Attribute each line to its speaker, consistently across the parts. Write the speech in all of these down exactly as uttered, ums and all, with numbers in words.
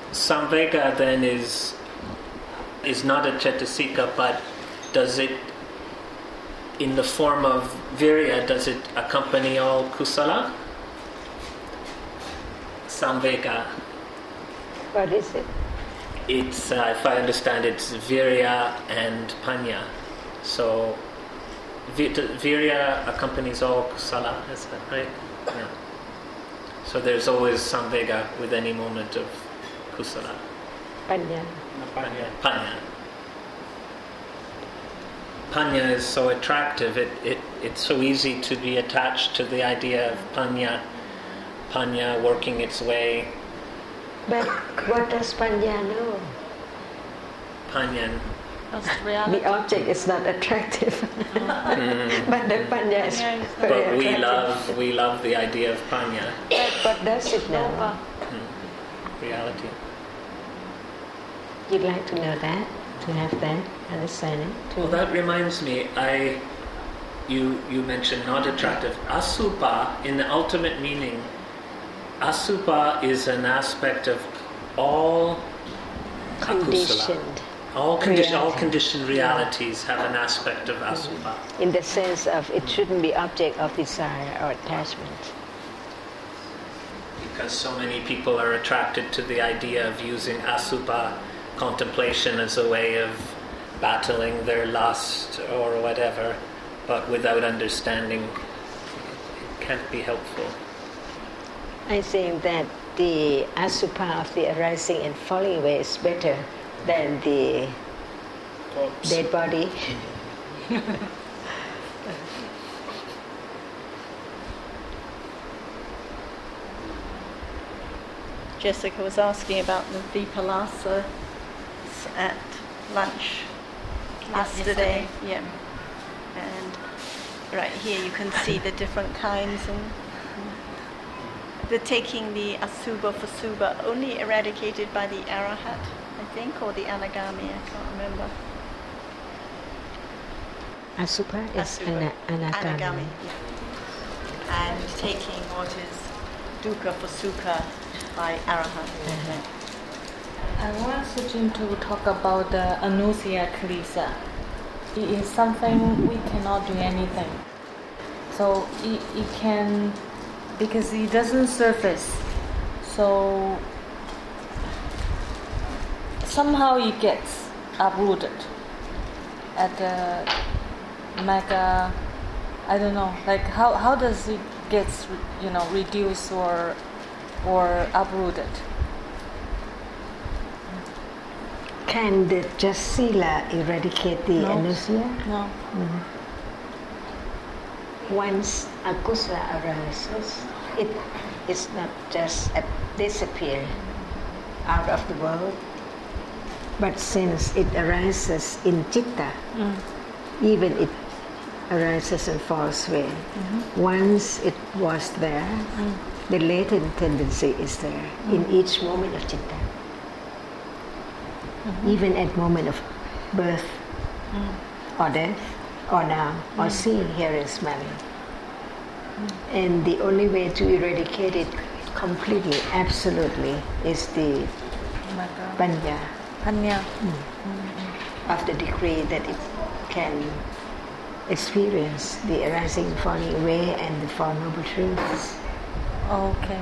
Speaker 1: Samvega then is is not a Cetasika, but does it, in the form of virya, does it accompany all kusala? Samvega.
Speaker 2: What is it?
Speaker 1: It's, uh, if I understand, it's virya and panya. So virya accompanies all kusala, is that right? Yeah. So there's always samvega with any moment of kusala.
Speaker 2: Panya.
Speaker 1: Panya. Panya. Panya is so attractive. It, it it's so easy to be attached to the idea of panya. Panya working its way.
Speaker 2: But what does panya know?
Speaker 1: Panyan.
Speaker 2: The object is not attractive, mm. but the panya is very
Speaker 1: But we
Speaker 2: attractive.
Speaker 1: love we love the idea of panya.
Speaker 2: What does it know?
Speaker 1: Mm. Reality.
Speaker 2: You'd like to know that, to have that understanding. To
Speaker 1: Well, that reminds me. I, you you mentioned not attractive. Asubha, in the ultimate meaning, asubha is an aspect of all
Speaker 2: conditioned.
Speaker 1: akusala. All condition, all
Speaker 2: reality.
Speaker 1: conditioned realities have an aspect of asubha.
Speaker 2: In the sense of it shouldn't be object of desire or attachment.
Speaker 1: Because so many people are attracted to the idea of using asubha contemplation as a way of battling their lust or whatever, but without understanding, it can't be helpful.
Speaker 2: I think that the asubha of the arising and falling away is better than the
Speaker 1: Oops.
Speaker 2: dead body.
Speaker 3: Jessica was asking about the Vipalasa at lunch yesterday. Yeah. And right here you can see the different kinds, and the taking the asubha for subha only eradicated by the arahat, I think, or the anagami, I can't remember.
Speaker 2: Asubha is
Speaker 3: Asubha.
Speaker 2: ana- anagami.
Speaker 3: Yeah. And taking what is dukkha for sukha by arahat.
Speaker 2: Mm-hmm.
Speaker 4: I want Sujin to talk about the anusya klisa. It is something we cannot do anything. So it, it can, because it doesn't surface. So somehow it gets uprooted at the mega, I don't know, like how, how does it get, you know, reduced or or uprooted?
Speaker 2: Can the just sila eradicate the
Speaker 4: No.
Speaker 2: anusya?
Speaker 4: No.
Speaker 2: Mm. Once akusala arises, it is not just a disappear out of the world, but since it arises in citta,
Speaker 4: Mm.
Speaker 2: even it arises and falls away.
Speaker 4: Mm-hmm.
Speaker 2: Once it was there,
Speaker 4: Mm.
Speaker 2: the latent tendency is there
Speaker 4: Mm.
Speaker 2: in each moment of citta.
Speaker 4: Mm-hmm.
Speaker 2: Even at moment of birth
Speaker 4: Mm.
Speaker 2: or death or now or
Speaker 4: Mm.
Speaker 2: seeing, hearing, smelling.
Speaker 4: Mm.
Speaker 2: And the only way to eradicate it completely, absolutely, is the
Speaker 4: Oh my God.
Speaker 2: panya
Speaker 4: Panya.
Speaker 2: of the degree that it can experience the arising and falling away and the Four Noble Truths.
Speaker 4: Okay.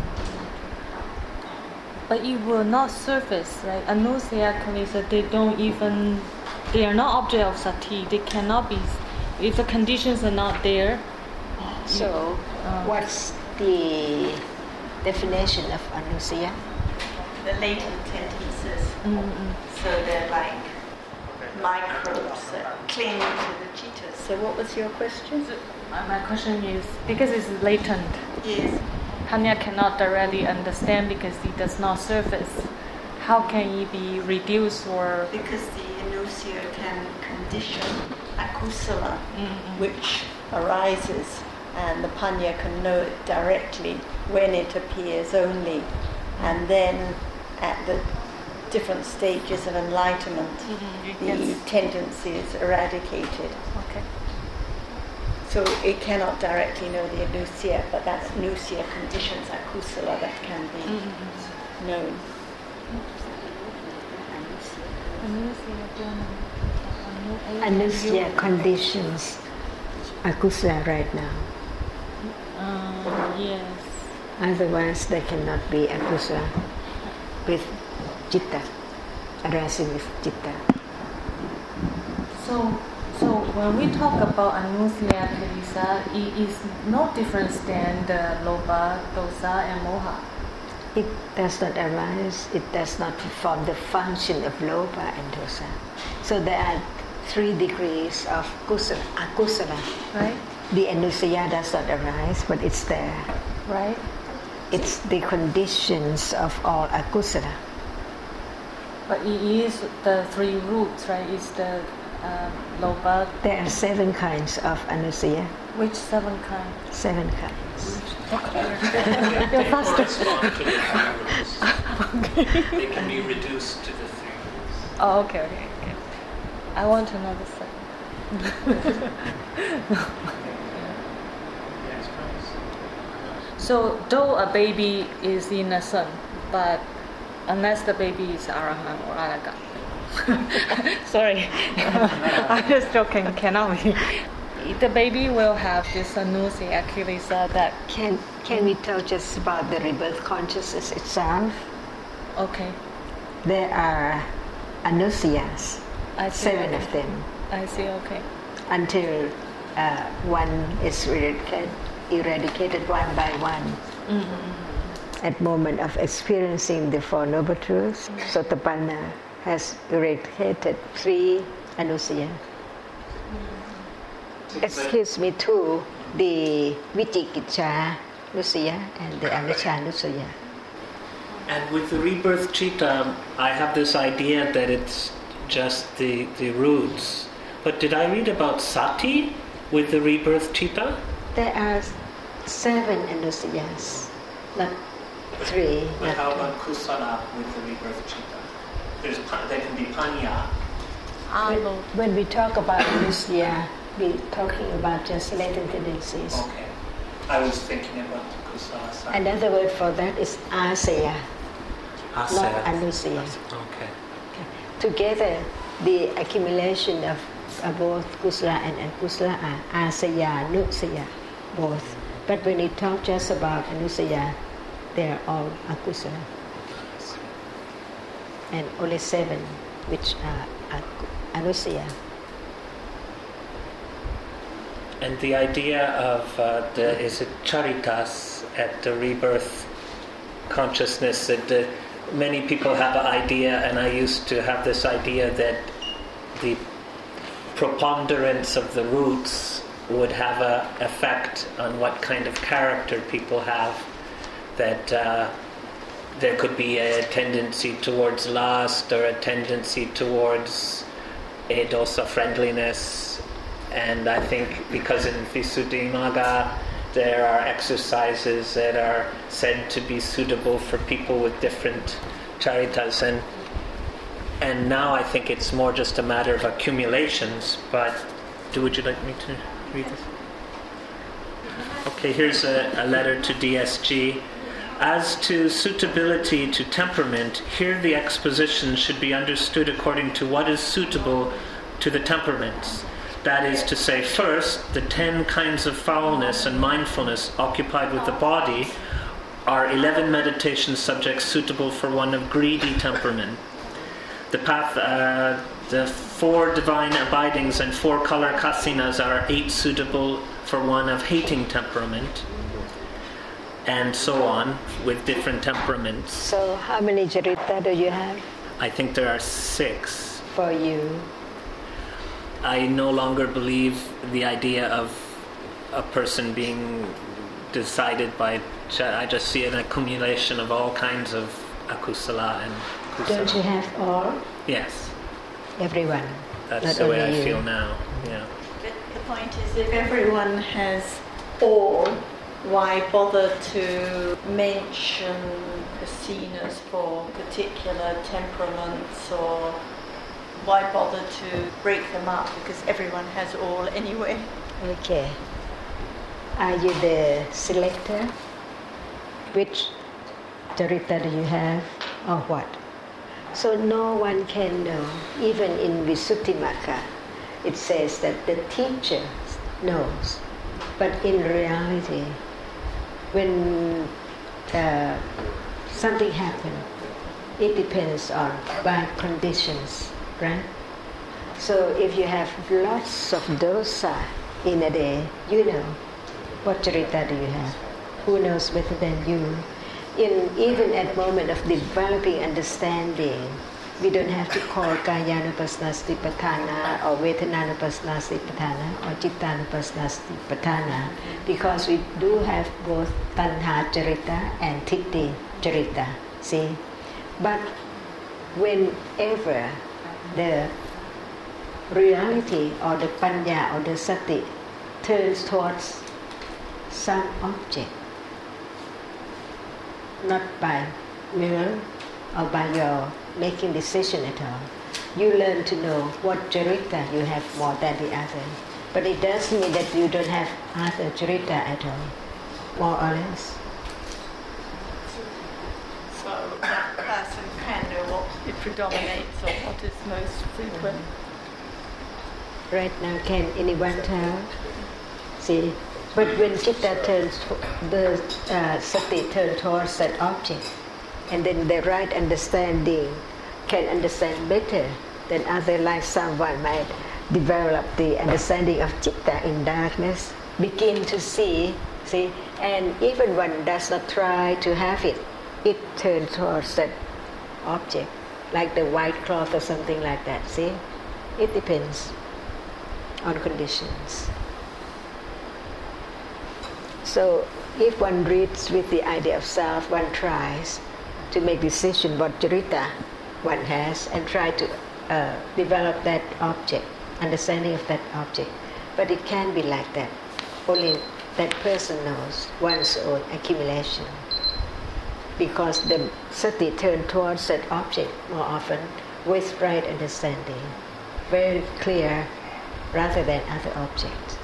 Speaker 4: But it will not surface, right? Anusya kalisa, they don't even, they are not object of sati. They cannot be, if the conditions are not there.
Speaker 2: So,
Speaker 4: Uh,
Speaker 2: what's the definition of anusya?
Speaker 3: The latent tendencies.
Speaker 4: Mm-mm.
Speaker 3: So they're like microbes that cling to the citta. So what was your question?
Speaker 4: My my question is, because it's latent,
Speaker 3: Yes.
Speaker 4: Panya cannot directly understand because it does not surface. How can it be reduced or...
Speaker 3: Because the anusya can condition akusala,
Speaker 4: Mm-mm.
Speaker 3: which arises, and the panya can know it directly when it appears only, and then at the different stages of enlightenment,
Speaker 4: Mhm,
Speaker 3: the
Speaker 4: yes.
Speaker 3: tendency is eradicated.
Speaker 4: Okay.
Speaker 3: So it cannot directly know the anusya, but that anusya conditions akusala that can be
Speaker 4: Mm-mm.
Speaker 3: known.
Speaker 2: Anusya conditions akusala right now.
Speaker 4: Uh, yes.
Speaker 2: Otherwise, there cannot be akusala with citta, arising with citta.
Speaker 4: So, so when we talk about anusya kilesa, it is no different than the loba, dosa, and moha.
Speaker 2: It does not arise, it does not perform the function of loba and dosa. So there are three degrees of kusala, akusala.
Speaker 4: Right?
Speaker 2: The anusaya does not arise, but it's there.
Speaker 4: Right?
Speaker 2: It's the conditions of all akusala.
Speaker 4: But it is the three roots, right? It's the um, loba.
Speaker 2: There are seven kinds of anusaya.
Speaker 4: Which seven kinds?
Speaker 2: Seven kinds.
Speaker 4: You're faster.
Speaker 1: They can be reduced to the three.
Speaker 4: Oh, okay, okay, okay. I want to know the seven. So, though a baby is innocent, but unless the baby is arahant or aragat. Sorry, I'm just joking. Cannot be. The baby will have this anusya kilesa that.
Speaker 2: Can can we talk just about the rebirth consciousness itself?
Speaker 4: Okay.
Speaker 2: There are anusayas,
Speaker 4: I see.
Speaker 2: seven of them,
Speaker 4: I see. Okay.
Speaker 2: until uh, one is eradicated, eradicated one by one.
Speaker 4: Mm-hmm.
Speaker 2: At moment of experiencing the Four Noble Truths, Sotapanna has eradicated three anusaya. Excuse me, two, the Vichikicha anusaya and the Anicca anusaya.
Speaker 1: And with the rebirth citta, I have this idea that it's just the, the roots. But did I read about sati with the rebirth citta?
Speaker 2: There are seven anusayas, not three.
Speaker 1: But
Speaker 2: not
Speaker 1: how
Speaker 2: two.
Speaker 1: about kusala with the rebirth citta? There's there can be panya.
Speaker 2: When, when we talk about anusaya, we're talking about just latent tendencies.
Speaker 1: Okay. I was thinking about the kusala side.
Speaker 2: Another word for that is asaya, not
Speaker 1: Asaya.
Speaker 2: anusaya.
Speaker 1: Okay.
Speaker 2: Together, the accumulation of uh, both kusala and akusala are asaya, nusaya, both. But when we talk just about anusaya, they are all akusala. And only seven, which are aku- anusaya.
Speaker 1: And the idea of uh, the is it charitas at the rebirth consciousness that the, many people have an idea, and I used to have this idea that the preponderance of the roots would have an effect on what kind of character people have. That uh, there could be a tendency towards lust or a tendency towards a dosa friendliness. And I think because in Visuddhimagga there are exercises that are said to be suitable for people with different charitas, and and now I think it's more just a matter of accumulations. But do would you like me to read this? Okay, here's a, a letter to D S G. As to suitability to temperament, here the exposition should be understood according to what is suitable to the temperaments. That is to say, first, the ten kinds of foulness and mindfulness occupied with the body are eleven meditation subjects suitable for one of greedy temperament. The path, uh, the four divine abidings and four color kasinas are eight suitable for one of hating temperament, and so on with different temperaments.
Speaker 2: So how many charita do you have
Speaker 1: I think there are six.
Speaker 2: for you?
Speaker 1: I no longer believe the idea of a person being decided by. I just see an accumulation of all kinds of akusala and kusala.
Speaker 2: Don't you have all?
Speaker 1: Yes,
Speaker 2: Everyone.
Speaker 1: that's
Speaker 2: not
Speaker 1: the way I
Speaker 2: only you.
Speaker 1: feel now. Yeah.
Speaker 3: But the point is, if everyone has all, why bother to mention kasinas for particular temperaments, or why bother to break them up, because everyone has all anyway?
Speaker 2: Okay. Are you the selector? Which charita do you have, or what? So no one can know. Even in Visuddhimagga, it says that the teacher knows. But in reality, when uh, something happens, it depends on by conditions, right? So if you have lots of dosa in a day, you know what charita do you have. Who knows better than you? In, even at moment of developing understanding, we don't have to call Kayanupassana Satipatthana or Vedananupassana Satipatthana or Chittanupassana Satipatthana, because we do have both Tanha Charita and Titti Charita, see? But whenever the reality or the Panya or the Sati turns towards some object, not by will or by your making decision at all, you learn to know what charita you have more than the other. But it doesn't mean that you don't have other charita at all, more or less.
Speaker 3: So that person can know what it predominates or what is most frequent.
Speaker 2: Right now, can anyone tell? See, but when chitta turns, the uh, sati turns towards that object, and then the right understanding can understand better than other, like someone might develop the understanding of chitta in darkness, begin to see, see, and even one does not try to have it, it turns towards that object, like the white cloth or something like that, see? It depends on conditions. So if one reads with the idea of self, one tries to make decision what charita one has and try to uh, develop that object, understanding of that object. But it can be like that. Only that person knows one's own accumulation. Because the sati turns towards that object more often with right understanding, very clear, rather than other objects.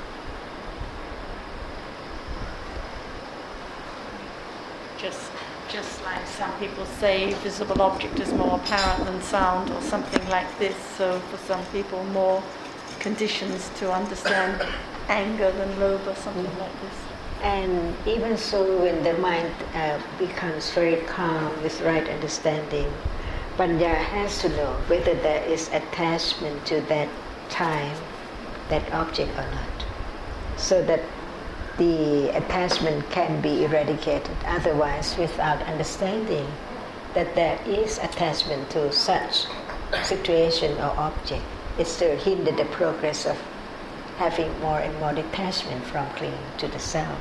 Speaker 3: Just, just like some people say, visible object is more apparent than sound, or something like this. So for some people, more conditions to understand anger than lobha, something mm-hmm. like this.
Speaker 2: And even so, when the mind uh, becomes very calm with right understanding, Panya has to know whether there is attachment to that time, that object or not, so that the attachment can be eradicated. Otherwise, without understanding that there is attachment to such situation or object, it still hinders the progress of having more and more detachment from clinging to the self.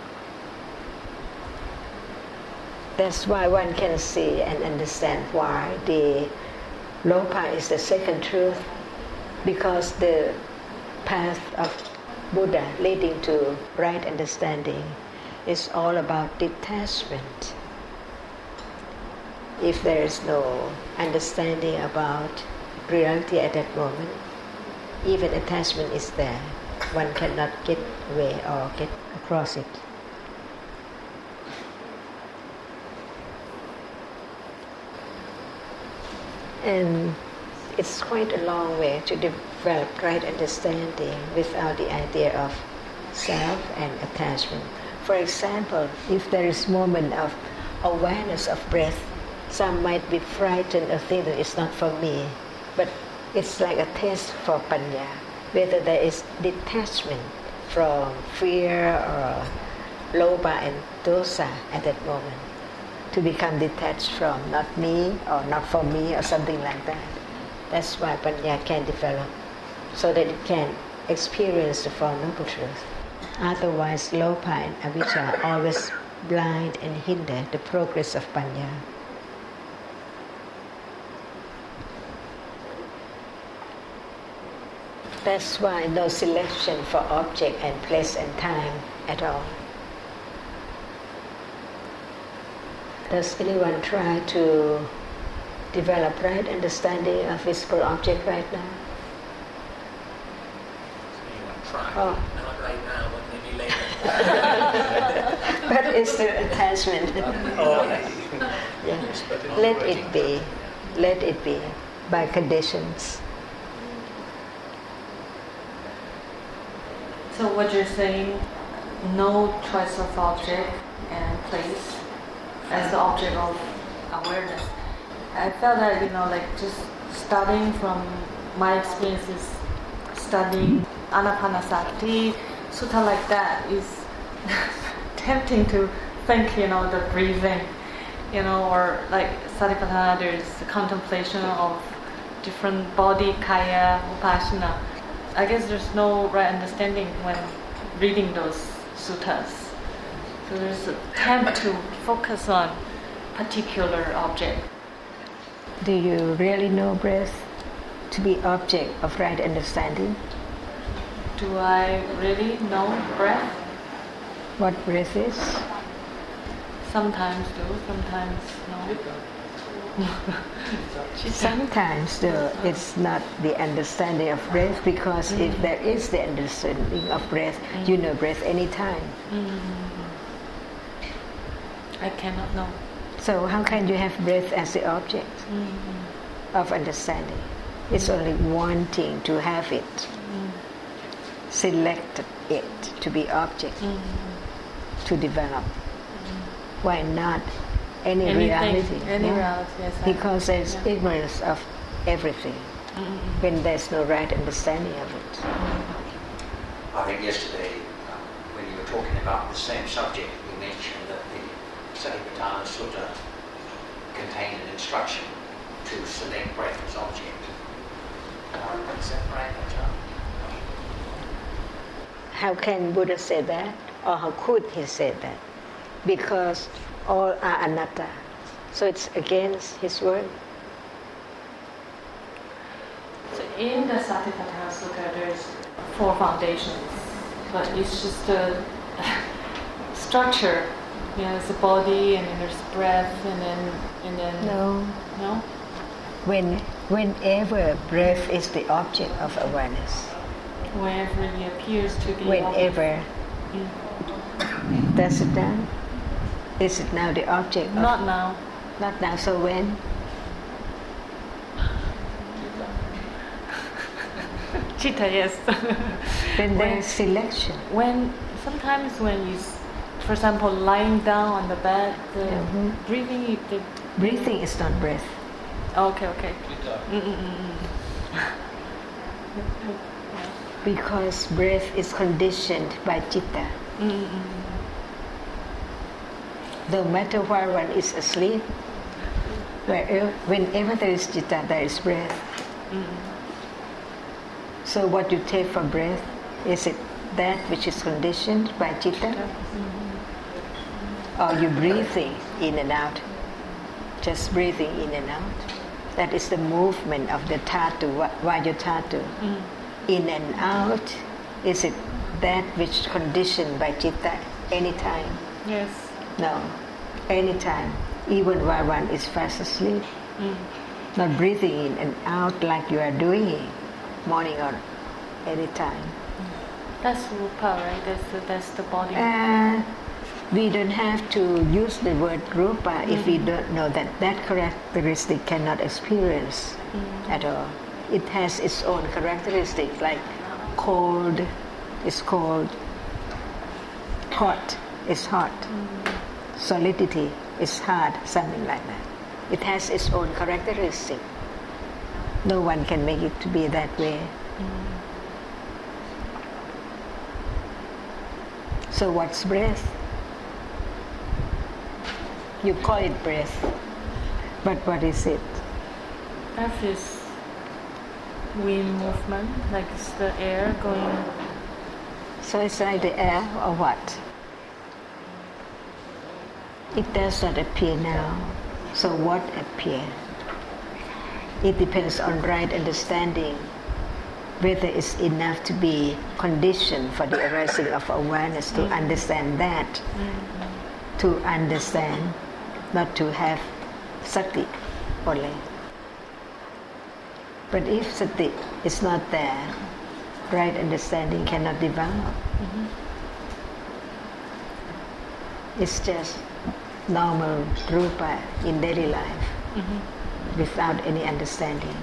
Speaker 2: That's why one can see and understand why the lobha is the second truth, because the path of Buddha leading to right understanding is all about detachment. If there is no understanding about reality at that moment, even attachment is there. One cannot get away or get across it. And it's quite a long way to develop right understanding without the idea of self and attachment. For example, if there is moment of awareness of breath, some might be frightened or think that it's not for me, but it's like a test for Panya, whether there is detachment from fear or lobha and dosa at that moment, to become detached from not me or not for me or something like that. That's why Panya can develop, so that it can experience the Four Noble Truths. Otherwise, lobha and avijja always blind and hinder the progress of Panya. That's why no selection for object and place and time at all. Does anyone try to develop right understanding of physical object right now?
Speaker 1: Anyone try?
Speaker 2: Oh.
Speaker 1: Not right now, but maybe later.
Speaker 2: But it's the attachment.
Speaker 1: Oh.
Speaker 2: Yeah. Let it be. let it be by conditions.
Speaker 4: So what you're saying, no choice of object and place as the object of awareness. I felt that, you know, like just starting from my experiences, studying Anapanasati, sutta like that is tempting to think, you know, the breathing, you know, or like Satipatthana, there's the contemplation of different body, kaya, upasana. I guess there's no right understanding when reading those suttas. So there's a attempt to focus on particular object.
Speaker 2: Do you really know breath to be object of right understanding?
Speaker 4: Do I really know breath?
Speaker 2: What breath is?
Speaker 4: Sometimes do, sometimes no.
Speaker 2: Sometimes though, it's not the understanding of breath, because mm-hmm. if there is the understanding of breath, mm-hmm. you know breath anytime.
Speaker 4: Mm-hmm. I cannot know.
Speaker 2: So how can you have breath as the object
Speaker 4: mm-hmm.
Speaker 2: of understanding? It's
Speaker 4: mm-hmm.
Speaker 2: only wanting to have it,
Speaker 4: mm-hmm.
Speaker 2: select it to be object,
Speaker 4: mm-hmm.
Speaker 2: to develop.
Speaker 4: Mm-hmm.
Speaker 2: Why not any
Speaker 4: Anything,
Speaker 2: reality?
Speaker 4: Any
Speaker 2: yeah?
Speaker 4: reality, yes.
Speaker 2: Because there's
Speaker 4: yeah.
Speaker 2: ignorance of everything
Speaker 4: mm-hmm.
Speaker 2: when there's no right understanding of it.
Speaker 5: Mm-hmm. I think yesterday, um, when you were talking about the same subject, you mentioned that the Satipatthana Sutta contained an instruction to select breath as object. Uh, is that right, Ajahn?
Speaker 2: How can Buddha say that? Or how could he say that? Because all are anatta. So it's against his word.
Speaker 4: So in the Satipatthana Sutta there's four foundations, but it's just a structure. You know, there's the body, and then there's breath, and then and then
Speaker 2: No.
Speaker 4: No?
Speaker 2: When whenever breath is the object of awareness.
Speaker 4: Whenever it appears to be
Speaker 2: Whenever
Speaker 4: mm.
Speaker 2: does it now? Is it now the object of
Speaker 4: Not now.
Speaker 2: Not now, so when?
Speaker 4: Chitta, yes.
Speaker 2: When there's selection.
Speaker 4: When sometimes when you, s- for example, lying down on the bed, the
Speaker 2: Mhm.
Speaker 4: breathing, you- the
Speaker 2: Breathing is not breath.
Speaker 4: oh, okay, okay. Mm-mm-mm.
Speaker 2: Because breath is conditioned by citta.
Speaker 4: Mm-mm.
Speaker 2: No matter where one is asleep, wherever, whenever there is citta, there is breath.
Speaker 4: Mm-mm.
Speaker 2: So what you take for breath, is it that which is conditioned by citta?
Speaker 4: Mm-hmm.
Speaker 2: Or you breathing in and out? Just breathing in and out? That is the movement of the dhatu, vaya dhatu.
Speaker 4: Mm.
Speaker 2: In and out, is it that which conditioned by citta anytime?
Speaker 4: Yes.
Speaker 2: No, anytime, even while one is fast asleep.
Speaker 4: Mm.
Speaker 2: Not breathing in and out like you are doing it, morning or anytime.
Speaker 4: That's rupa, right? That's the, that's the body.
Speaker 2: Uh, we don't have to use the word rupa mm. if we don't know that that characteristic cannot experience mm. at all. It has its own characteristics, like cold is cold, hot is hot, mm. solidity is hard, something like that. It has its own characteristic. No one can make it to be that way.
Speaker 4: Mm.
Speaker 2: So what's breath? You call it breath, but what is it?
Speaker 4: Breath is wind movement, like it's the air going.
Speaker 2: So it's like the air or what? It does not appear now. So what appear? It depends on right understanding, whether it's enough to be conditioned for the arising of awareness to mm-hmm. understand that, mm-hmm. to understand, not to have sati only. But if sati is not there, right understanding cannot develop.
Speaker 4: Mm-hmm.
Speaker 2: It's just normal rupa in daily life.
Speaker 4: Mm-hmm.
Speaker 2: without any understanding.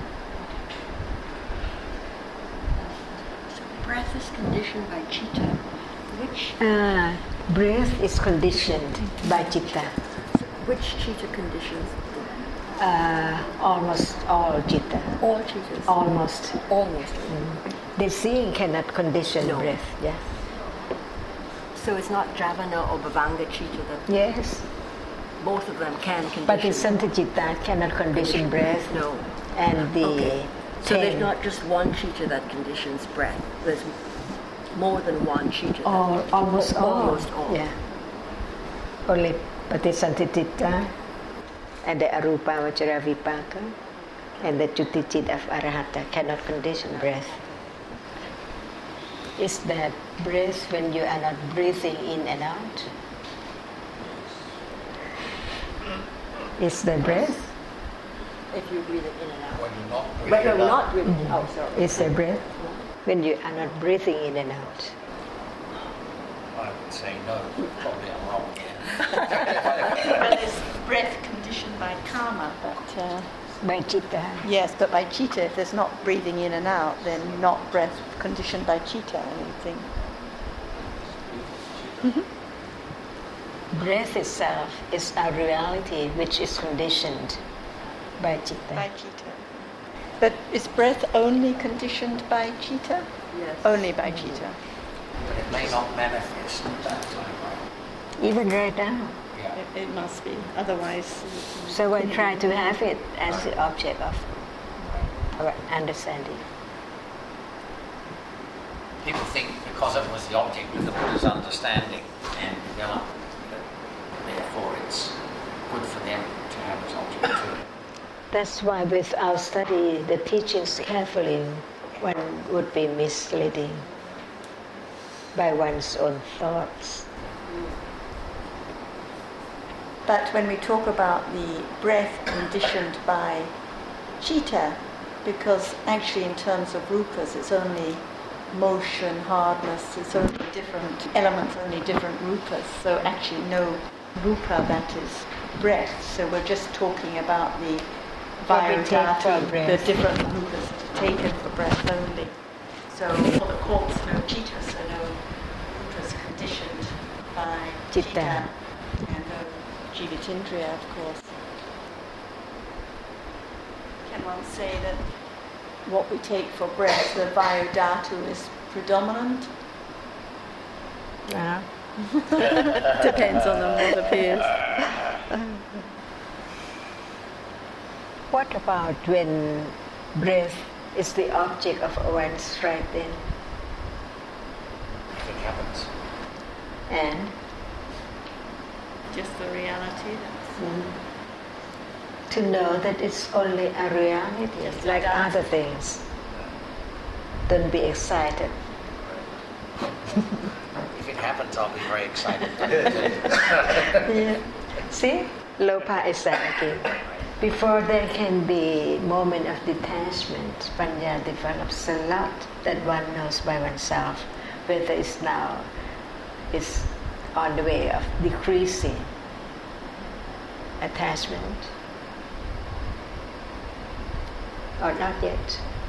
Speaker 6: So breath is conditioned by citta. Which
Speaker 2: Uh, breath is conditioned by citta.
Speaker 6: which citta conditions?
Speaker 2: Uh, almost all citta.
Speaker 6: All cittas.
Speaker 2: Almost.
Speaker 6: Almost.
Speaker 2: The seeing cannot condition
Speaker 6: No.
Speaker 2: breath. Yes.
Speaker 6: So it's not Javana or Bhavanga citta that
Speaker 2: Yes.
Speaker 6: both of them can condition.
Speaker 2: But the Santacitta cannot condition breath.
Speaker 6: No.
Speaker 2: And the
Speaker 6: Okay. So there's
Speaker 2: ten-
Speaker 6: not just one citta that conditions breath. There's more than one citta. that-
Speaker 2: all, almost all.
Speaker 6: Almost all.
Speaker 2: Yeah. Only Patisanticitta and the Arupa Vachara Vipaka and the Chuticit of Arahata cannot condition breath. Is that breath when you are not breathing in and out? Is the breath?
Speaker 6: If you breathe it in and out.
Speaker 5: When you're not
Speaker 6: But
Speaker 5: breathing
Speaker 6: no,
Speaker 5: up.
Speaker 6: not breathing it out, sorry.
Speaker 2: Is the breath? When you are not breathing in and out.
Speaker 5: I would say no, probably I'm wrong.
Speaker 3: Well, it's breath conditioned by karma, but uh,
Speaker 2: By citta.
Speaker 3: yes, but by citta, if there's not breathing in and out, then not breath conditioned by citta or anything.
Speaker 2: Breath itself is a reality which is conditioned by citta.
Speaker 3: By citta. But is breath only conditioned by citta?
Speaker 6: Yes.
Speaker 3: Only by citta.
Speaker 5: But it may not manifest at that time, right?
Speaker 2: Even right now.
Speaker 5: Yeah.
Speaker 3: It, it must be. Otherwise,
Speaker 2: So I try to have it as the object of our understanding.
Speaker 5: People think because it was the object of the Buddha's understanding and development, that therefore it's good for them to have as object too.
Speaker 2: That's why without study the teachings carefully, one would be misleading by one's own thoughts.
Speaker 3: but when we talk about the breath conditioned by citta, because actually in terms of rupas, it's only motion, hardness, it's only different elements, only different rupas. So actually no rupa that is breath. So we're just talking about the
Speaker 2: What we take for
Speaker 3: vayodhatu, the
Speaker 2: breath.
Speaker 3: different rupas that are taken for breath only. So for the corpse, no citta, so no rupas conditioned by
Speaker 2: Citta.
Speaker 3: citta, and no jivitindriya, of course. Can one say that what we take for breath, the vayodhatu, is predominant?
Speaker 2: Uh,
Speaker 3: Depends on the what appears.
Speaker 2: what about when breath is the object of one's right then?
Speaker 5: If it happens.
Speaker 2: And
Speaker 3: Just the reality. That's
Speaker 2: to know that it's only a reality,
Speaker 3: Just
Speaker 2: like
Speaker 3: like that.
Speaker 2: other things. Don't be excited.
Speaker 5: If it happens, I'll be very excited.
Speaker 2: Yeah. See? Lopa is that again. Before there can be moment of detachment, panya develops a lot that one knows by oneself, whether it's now it's on the way of decreasing attachment or not yet.